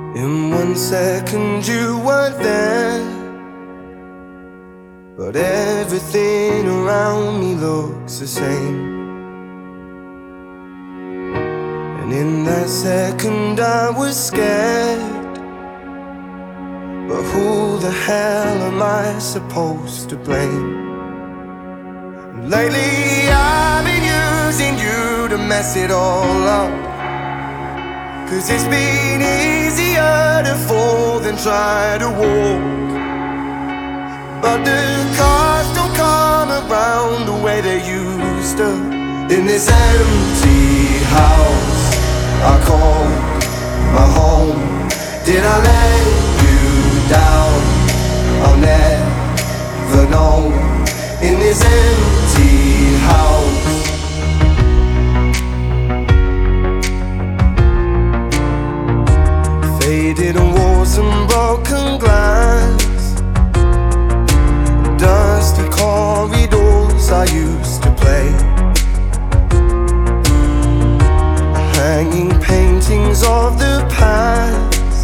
In 1 second you weren't there, but everything around me looks the same. And in that second I was scared, but who the hell am I supposed to blame? Lately I've been using you to mess it all up, 'cause it's been easier to fall than try to walk. But the cars don't come around the way they used to. In this empty house I call my home, did I let you down? I'll never know. In this empty house, faded walls and broken glass, dusty corridors I used to play, hanging paintings of the past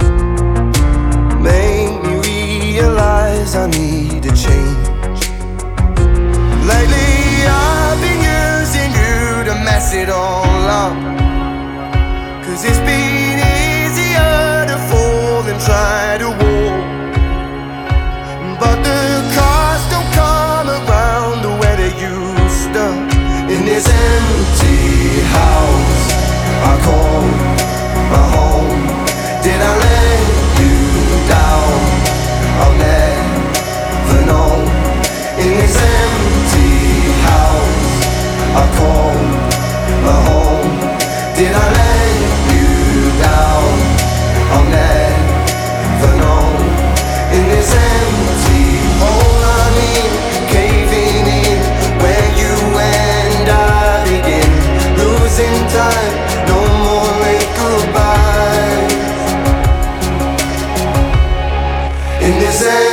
make me realize I need a change. Lately I've been using you to mess it all up, 'cause it's been easier to fall than try to walk. But the cars don't come around the way they used to. In this empty house I call my home, did I let you down? I'll never know. In this empty house I call my home, did I let you down? I'll never know. In this empty hole I'm in, caving in, where you and I begin, losing time, no more late goodbyes. In this